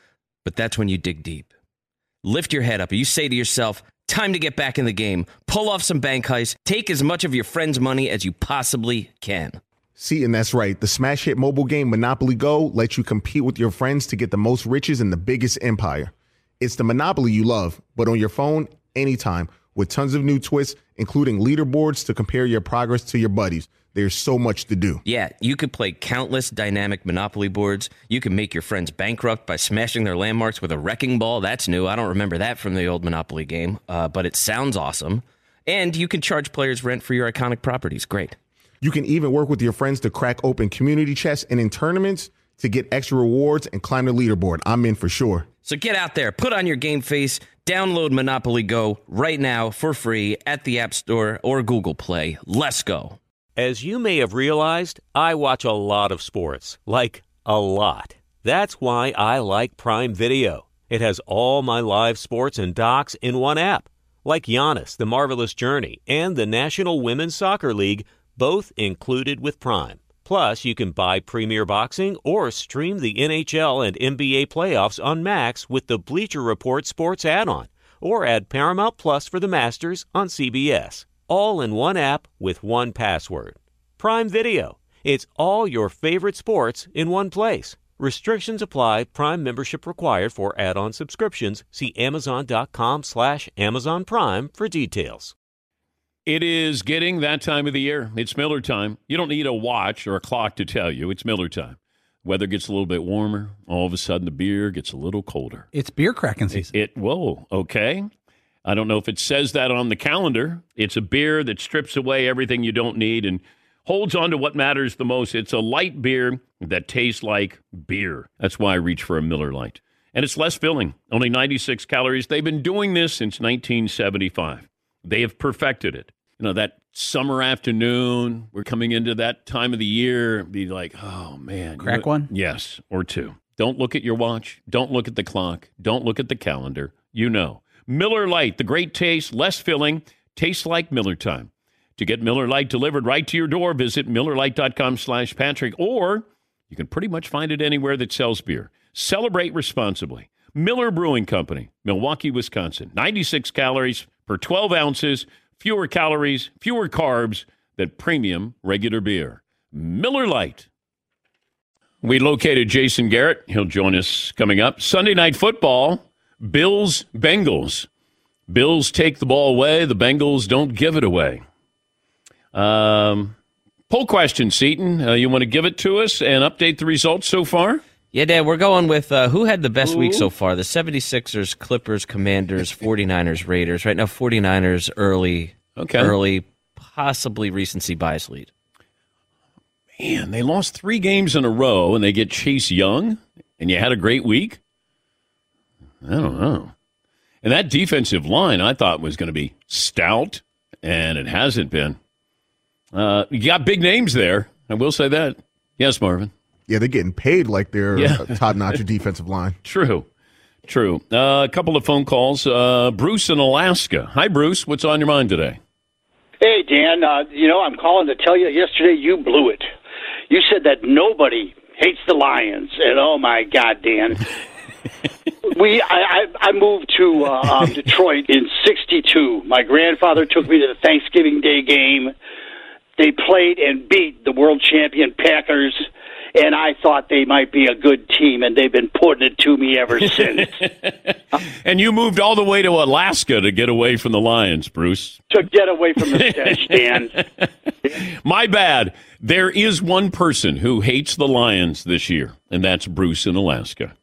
But that's when you dig deep. Lift your head up and you say to yourself, time to get back in the game. Pull off some bank heists. Take as much of your friend's money as you possibly can. See, and that's right. The smash hit mobile game Monopoly Go lets you compete with your friends to get the most riches in the biggest empire. It's the Monopoly you love, but on your phone, anytime, with tons of new twists, including leaderboards to compare your progress to your buddies. There's so much to do. Yeah, you could play countless dynamic Monopoly boards. You can make your friends bankrupt by smashing their landmarks with a wrecking ball. That's new. I don't remember that from the old Monopoly game, uh, but it sounds awesome. And you can charge players rent for your iconic properties. Great. You can even work with your friends to crack open community chests and in tournaments to get extra rewards and climb the leaderboard. I'm in for sure. So get out there, put on your game face, download Monopoly Go right now for free at the App Store or Google Play. Let's go. As you may have realized, I watch a lot of sports, like a lot. That's why I like Prime Video. It has all my live sports and docs in one app, like Giannis, The Marvelous Journey, and the National Women's Soccer League, both included with Prime. Plus, you can buy Premier Boxing or stream the N H L and N B A playoffs on Max with the Bleacher Report Sports add-on, or add Paramount Plus for the Masters on C B S. All in one app with one password. Prime Video. It's all your favorite sports in one place. Restrictions apply. Prime membership required for add-on subscriptions. See Amazon.com slash Amazon Prime for details. It is getting that time of the year. It's Miller time. You don't need a watch or a clock to tell you. It's Miller time. Weather gets a little bit warmer. All of a sudden, the beer gets a little colder. It's beer cracking season. It, it whoa, okay. I don't know if it says that on the calendar. It's a beer that strips away everything you don't need and holds on to what matters the most. It's a light beer that tastes like beer. That's why I reach for a Miller Lite. And it's less filling, only ninety-six calories. They've been doing this since nineteen seventy-five. They have perfected it. You know, that summer afternoon, we're coming into that time of the year, be like, oh, man. Crack you know, one? Yes, or two. Don't look at your watch. Don't look at the clock. Don't look at the calendar. You know. Miller Lite, the great taste, less filling, tastes like Miller time. To get Miller Lite delivered right to your door, visit MillerLite.com slash Patrick, or you can pretty much find it anywhere that sells beer. Celebrate responsibly. Miller Brewing Company, Milwaukee, Wisconsin. ninety-six calories per twelve ounces, fewer calories, fewer carbs than premium regular beer. Miller Lite. We located Jason Garrett. He'll join us coming up. Sunday Night Football. Bills, Bengals. Bills take the ball away. The Bengals don't give it away. Um, poll question, Seton. Uh, you want to give it to us and update the results so far? Yeah, Dad, we're going with uh, who had the best Ooh. week so far? The seventy-sixers, Clippers, Commanders, forty-niners, Raiders. Right now, forty-niners early, okay. early, possibly recency bias lead. Man, they lost three games in a row, and they get Chase Young, and you had a great week? I don't know. And that defensive line I thought was going to be stout, and it hasn't been. Uh, you got big names there. I will say that. Yes, Marvin. Yeah, they're getting paid like they're yeah. a top-notch defensive line. True. True. Uh, a couple of phone calls. Uh, Bruce in Alaska. Hi, Bruce. What's on your mind today? Hey, Dan. Uh, you know, I'm calling to tell you yesterday you blew it. You said that nobody hates the Lions. And, oh, my God, Dan. We, I, I moved to uh, um, Detroit in sixty-two. My grandfather took me to the Thanksgiving Day game. They played and beat the world champion Packers, and I thought they might be a good team, and they've been putting it to me ever since. And you moved all the way to Alaska to get away from the Lions, Bruce. To get away from the stench, Dan. My bad. There is one person who hates the Lions this year, and that's Bruce in Alaska.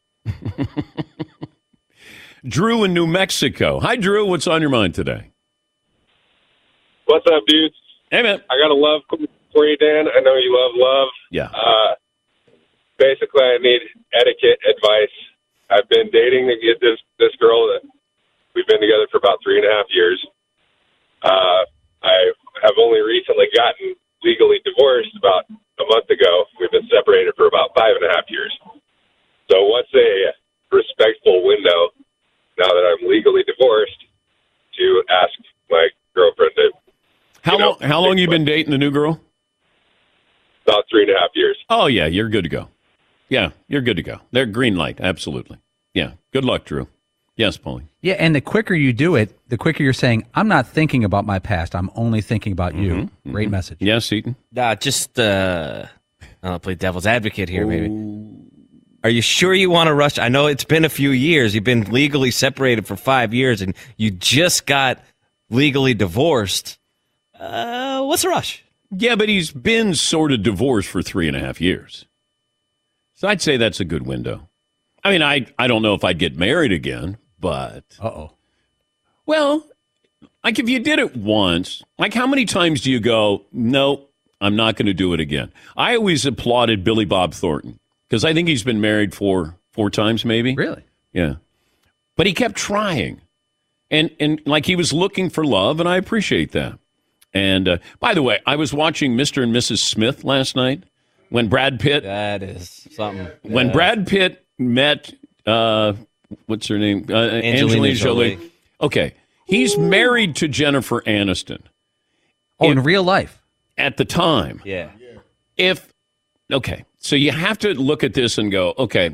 Drew in New Mexico. Hi, Drew. What's on your mind today? What's up, dudes? Hey, man. I got a love for you, Dan. I know you love love. Yeah. Uh, basically, I need etiquette advice. I've been dating this this girl that we've been together for about three and a half years. Uh, I have only recently gotten legally divorced about a month ago. We've been separated for about five and a half years. So what's a respectful window now that I'm legally divorced to ask my girlfriend to, How you know, long? How long you been dating the new girl? About three and a half years. Oh yeah, you're good to go. Yeah, you're good to go. They're green light, absolutely. Yeah. Good luck, Drew. Yes, Paulie. Yeah, and the quicker you do it, the quicker you're saying, I'm not thinking about my past. I'm only thinking about you. Mm-hmm, Great mm-hmm. message. Yes, Eaton? Uh, just, uh, I'll play devil's advocate here, maybe. Are you sure you want to rush? I know it's been a few years. You've been legally separated for five years, and you just got legally divorced. Uh, what's the rush? Yeah, but he's been sort of divorced for three and a half years. So I'd say that's a good window. I mean, I, I don't know if I'd get married again, but... Uh-oh. Well, like if you did it once, like how many times do you go, nope, I'm not going to do it again? I always applauded Billy Bob Thornton because I think he's been married for four times maybe. Really? Yeah. But he kept trying. And, and like he was looking for love, and I appreciate that. And uh, by the way, I was watching Mister and Missus Smith last night when Brad Pitt. That is something. When Yeah. Brad Pitt met, uh, what's her name? Uh, Angelina, Angelina Jolie. Jolie. Okay. He's married to Jennifer Aniston. Oh, in real life? At the time. Yeah. If, okay. So you have to look at this and go, okay,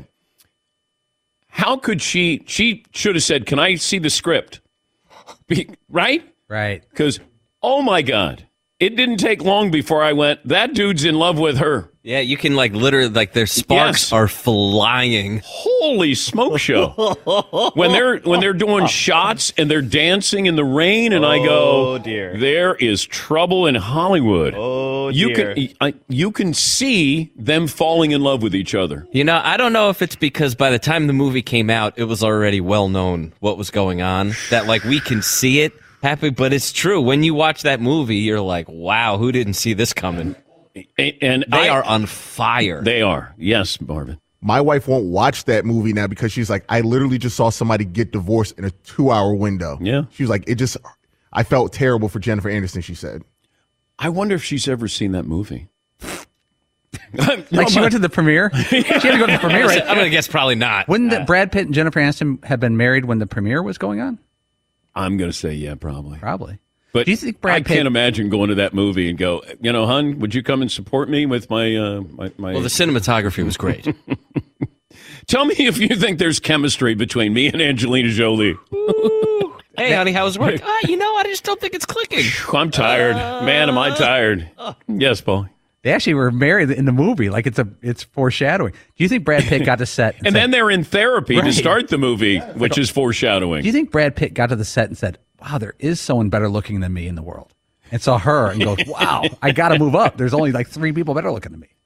how could she, she should have said, can I see the script? Be, right? Right. Because, oh my God, it didn't take long before I went, that dude's in love with her. Yeah, you can like literally, like their sparks Yes. are flying. Holy smoke show. when they're when they're doing shots and they're dancing in the rain, and I go, Oh, dear. there is trouble in Hollywood. Oh, you dear. can I, you can see them falling in love with each other. You know, I don't know if it's because by the time the movie came out, it was already well known what was going on, that like we can see it happen, but it's true. When you watch that movie, you're like, wow, who didn't see this coming? And, and They I- are on fire. They are. Yes, Marvin. My wife won't watch that movie now because she's like, I literally just saw somebody get divorced in a two-hour window. Yeah. She was like, it just, I felt terrible for Jennifer Aniston, she said. I wonder if she's ever seen that movie. Like she went to the premiere? She had to go to the premiere, right? I'm going to guess probably not. Wouldn't that Brad Pitt and Jennifer Aniston have been married when the premiere was going on? I'm going to say yeah, probably. Probably. But Do you think Brad I Pitt- can't imagine going to that movie and go, you know, hon, would you come and support me with my uh, my, my Well, the cinematography was great. Tell me if you think there's chemistry between me and Angelina Jolie. Hey, honey, how was work? Ah, you know, I just don't think it's clicking. I'm tired. Man, am I tired. Yes, Paul. They actually were married in the movie. Like it's a it's foreshadowing. Do you think Brad Pitt got to set And said- then they're in therapy Right. to start the movie, which is foreshadowing. Do you think Brad Pitt got to the set and said, wow, there is someone better looking than me in the world? And saw her and goes, wow, I got to move up. There's only like three people better looking than me.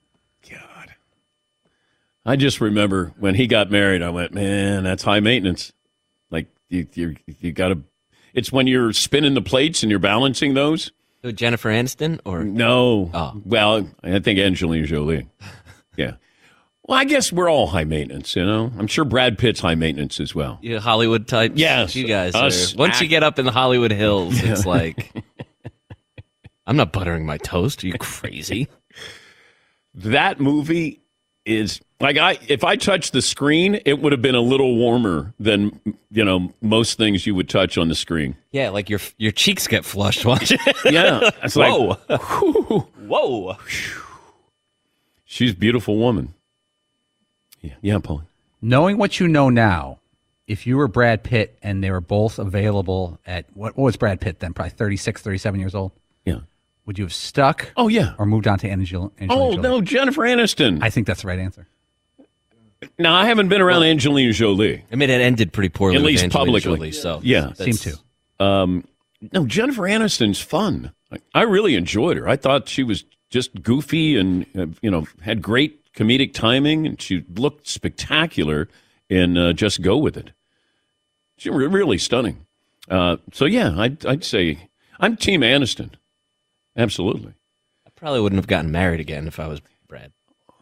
I just remember when he got married, I went, man, that's high maintenance. Like, you you, you got to, it's when you're spinning the plates and you're balancing those. So Jennifer Aniston or No. Oh. Well, I think Angelina Jolie. Yeah. Well, I guess we're all high maintenance, you know? I'm sure Brad Pitt's high maintenance as well. you Hollywood types? Yes, You guys us are. Once you act- get up in the Hollywood Hills, it's Yeah. like, I'm not buttering my toast. Are you crazy? That movie is like I if I touched the screen, it would have been a little warmer than, you know, most things you would touch on the screen. Yeah, like your your cheeks get flushed watching. Yeah. It's like, Whoa. whew. Whoa. She's a beautiful woman. Yeah, yeah, Paul. Knowing what you know now, if you were Brad Pitt and they were both available at, what, what was Brad Pitt then? Probably thirty-six, thirty-seven years old? Yeah. Would you have stuck? Oh, yeah. Or moved on to Angel, Angelina Oh, Jolie? no, Jennifer Aniston. I think that's the right answer. Now, I haven't been around Angelina Jolie. I mean, it ended pretty poorly At with least Angelina publicly. Jolie, so Yeah. Seemed that's- to. Um, no, Jennifer Aniston's fun. I, I really enjoyed her. I thought she was just goofy and, uh, you know, had great comedic timing, and she looked spectacular in uh, Just Go With It. She was really stunning. Uh, so, yeah, I'd, I'd say I'm Team Aniston. Absolutely. I probably wouldn't have gotten married again if I was Brad.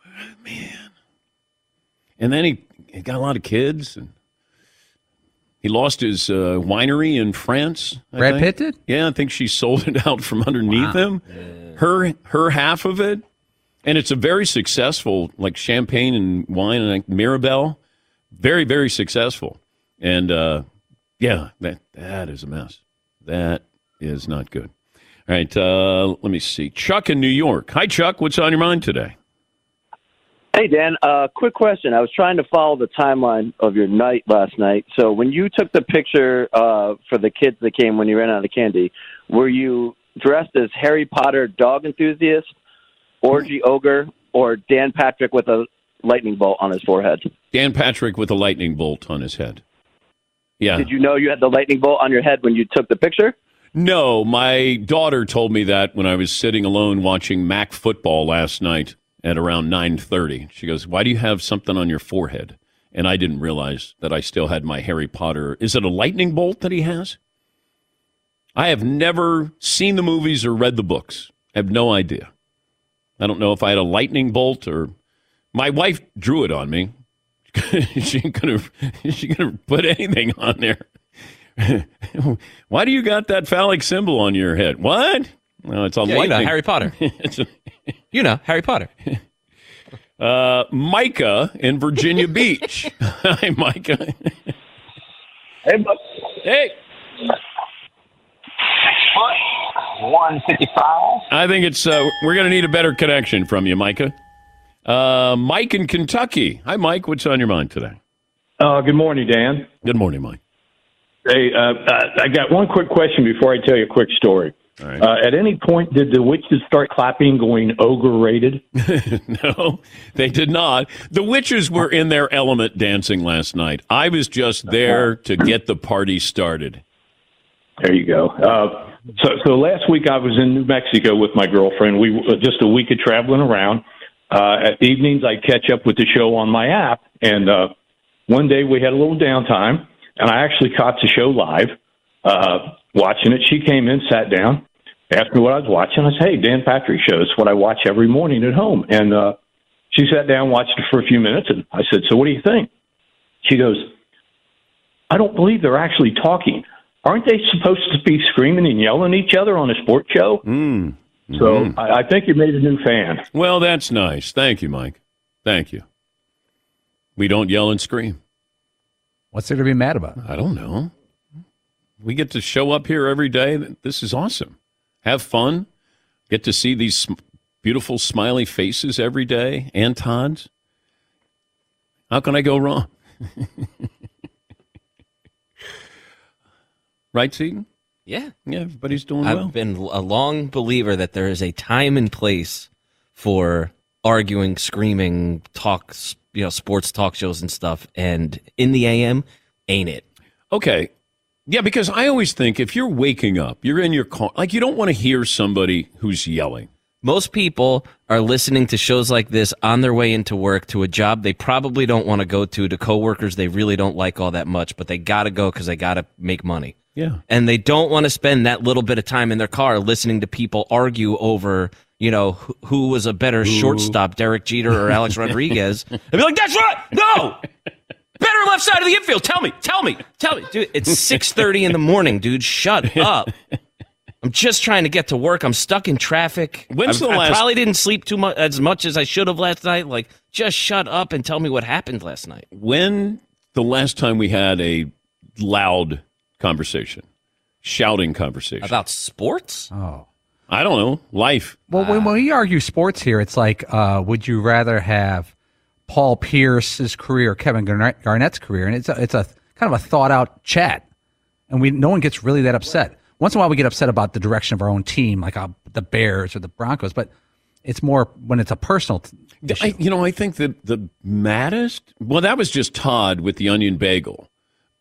And then he, he got a lot of kids, and he lost his uh, winery in France. I Brad think. Pitt did? Yeah, I think she sold it out from underneath Wow. him. Her her half of it, and it's a very successful, like champagne and wine, and like Mirabelle, very very successful. And uh, yeah, that that is a mess. That is not good. All right, uh, let me see. Chuck in New York. Hi, Chuck. What's on your mind today? Hey, Dan, uh, quick question. I was trying to follow the timeline of your night last night. So when you took the picture uh, for the kids that came when you ran out of candy, were you dressed as Harry Potter dog enthusiast, orgy ogre, or Dan Patrick with a lightning bolt on his forehead? Dan Patrick with a lightning bolt on his head. Yeah. Did you know you had the lightning bolt on your head when you took the picture? No, my daughter told me that when I was sitting alone watching Mac football last night at around nine thirty. She goes, "Why do you have something on your forehead?" And I didn't realize that I still had my Harry Potter. Is it a lightning bolt that he has? I have never seen the movies or read the books. I have no idea. I don't know if I had a lightning bolt or my wife drew it on me. she could have she could have put anything on there. Why do you got that phallic symbol on your head? What? No, it's a yeah, lightning. You know, Harry Potter. a, you know, Harry Potter. Uh, Micah in Virginia Beach. Hi, Micah. Hey, bud. Hey. one fifty-five. I think it's, uh, we're going to need a better connection from you, Micah. Uh, Mike in Kentucky. Hi, Mike. What's on your mind today? Uh, good morning, Dan. Good morning, Mike. Hey, uh, I got one quick question before I tell you a quick story. All right. Uh, at any point, did the witches start clapping, going ogre-rated? No, they did not. The witches were in their element dancing last night. I was just there to get the party started. There you go. Uh, so, so last week I was in New Mexico with my girlfriend. We uh, just a week of traveling around. Uh, at evenings, I catch up with the show on my app, and uh, one day we had a little downtime, and I actually caught the show live, uh, watching it. She came in, sat down, asked me what I was watching. I said, "Hey, Dan Patrick Show. It's what I watch every morning at home." And uh, she sat down, watched it for a few minutes, and I said, "So what do you think?" She goes, "I don't believe they're actually talking. Aren't they supposed to be screaming and yelling at each other on a sports show?" Mm. So Mm. I, I think you made a new fan. Well, that's nice. Thank you, Mike. Thank you. We don't yell and scream. What's there to be mad about? I don't know. We get to show up here every day. This is awesome. Have fun. Get to see these sm- beautiful, smiley faces every day. And Todd's. How can I go wrong? Right, Seton? Yeah. Yeah, everybody's doing I've well. been a long believer that there is a time and place for arguing, screaming, talks, you know, sports talk shows and stuff. And in the A M, ain't it? Okay. Yeah, because I always think if you're waking up, you're in your car, like you don't want to hear somebody who's yelling. Most people are listening to shows like this on their way into work, to a job they probably don't want to go to, to coworkers they really don't like all that much, but they got to go because they got to make money. Yeah. And they don't want to spend that little bit of time in their car listening to people argue over, you know, who, who was a better Ooh. shortstop, Derek Jeter or Alex Rodriguez. And be like, "That's right. No. Better left side of the infield. Tell me. Tell me. Tell me." Dude, it's six thirty in the morning, dude. Shut up. I'm just trying to get to work. I'm stuck in traffic. When's I, the I last- probably didn't sleep too much as much as I should have last night. Like, just shut up and tell me what happened last night. When the last time we had a loud conversation, shouting conversation About sports? Oh. I don't know, life. Well, when, when we argue sports here, it's like, uh, would you rather have Paul Pierce's career or Kevin Garnett, Garnett's career? And it's a, it's a kind of a thought out chat, and we no one gets really that upset. Once in a while, we get upset about the direction of our own team, like uh, the Bears or the Broncos, but it's more when it's a personal t- issue. I, you know, I think that the maddest, well, that was just Todd with the onion bagel,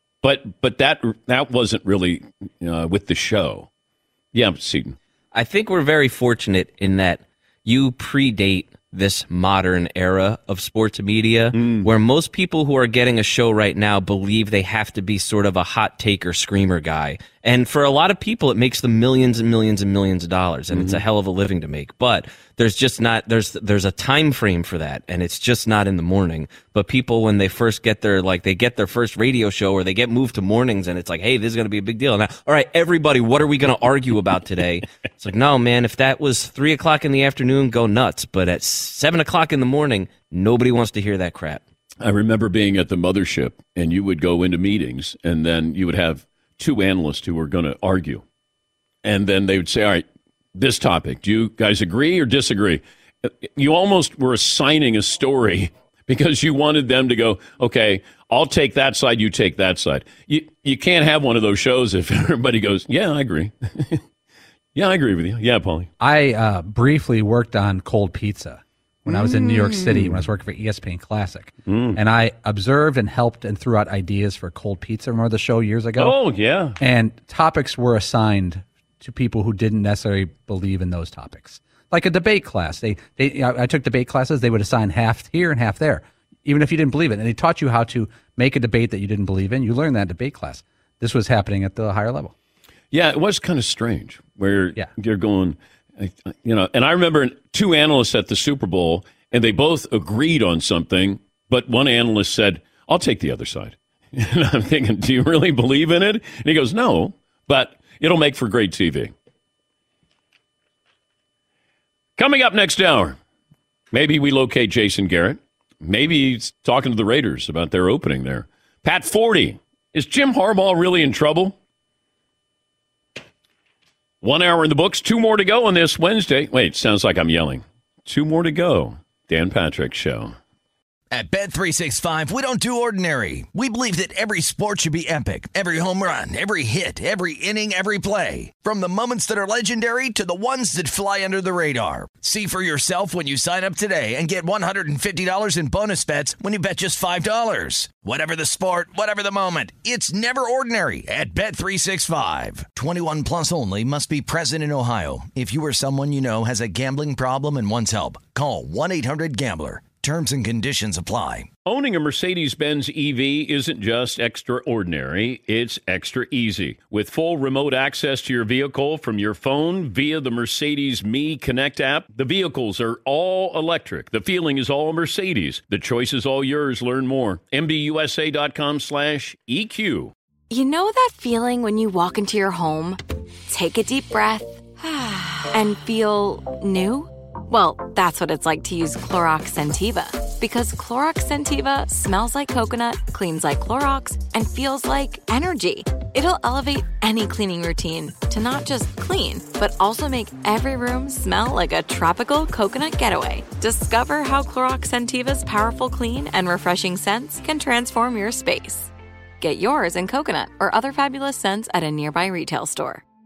but but that that wasn't really uh, with the show. Yeah, Seton. I think we're very fortunate in that you predate this modern era of sports media, where most people who are getting a show right now believe they have to be sort of a hot taker screamer guy. And for a lot of people, it makes them millions and millions and millions of dollars, and it's a hell of a living to make. But there's just not there's there's a time frame for that, and it's just not in the morning. But people, when they first get their like they get their first radio show, or they get moved to mornings, and it's like, hey, this is going to be a big deal. Now, all right, everybody, what are we going to argue about today? It's like, no, man, if that was three o'clock in the afternoon, go nuts. But at seven o'clock in the morning, nobody wants to hear that crap. I remember being at the mothership, and you would go into meetings, and then you would have two analysts who were going to argue. And then they would say, all right, this topic, do you guys agree or disagree? you almost were assigning a story because you wanted them to go, okay, I'll take that side, you take that side. You you can't have one of those shows if everybody goes, yeah, I agree. Yeah, I agree with you. Yeah, Paulie. I uh, briefly worked on cold pizza when I was in New York City when I was working for E S P N Classic. Mm. And I observed and helped and threw out ideas for cold pizza. Remember the show years ago? Oh, yeah. And topics were assigned to people who didn't necessarily believe in those topics. Like a debate class. They, they, I took debate classes. They would assign half here and half there, even if you didn't believe it. And they taught you how to make a debate that you didn't believe in. You learned that in debate class. This was happening at the higher level. Yeah, it was kind of strange where yeah. you're going, you know, and I remember two analysts at the Super Bowl, and they both agreed on something, but one analyst said, I'll take the other side. And I'm thinking, do you really believe in it? And he goes, no, but it'll make for great T V. Coming up next hour, maybe we locate Jason Garrett. Maybe he's talking to the Raiders about their opening there. Pat Forty, is Jim Harbaugh really in trouble? One hour in the books, two more to go on this Wednesday. Wait, sounds like I'm yelling. Two more to go. Dan Patrick Show. At Bet three sixty-five, we don't do ordinary. We believe that every sport should be epic. Every home run, every hit, every inning, every play. From the moments that are legendary to the ones that fly under the radar. See for yourself when you sign up today and get one hundred fifty dollars in bonus bets when you bet just five dollars. Whatever the sport, whatever the moment, it's never ordinary at Bet three sixty-five. twenty-one plus only. Must be present in Ohio. If you or someone you know has a gambling problem and wants help, call one eight hundred gambler. Terms and conditions apply. Owning a Mercedes-Benz E V isn't just extraordinary, it's extra easy. With full remote access to your vehicle from your phone via the Mercedes Me Connect app, the vehicles are all electric. The feeling is all Mercedes. The choice is all yours. Learn more. M B U S A dot com slash E Q. You know that feeling when you walk into your home, take a deep breath, and feel new? Well, that's what it's like to use Clorox Scentiva. Because Clorox Scentiva smells like coconut, cleans like Clorox, and feels like energy. It'll elevate any cleaning routine to not just clean, but also make every room smell like a tropical coconut getaway. Discover how Clorox Scentiva's powerful clean and refreshing scents can transform your space. Get yours in coconut or other fabulous scents at a nearby retail store.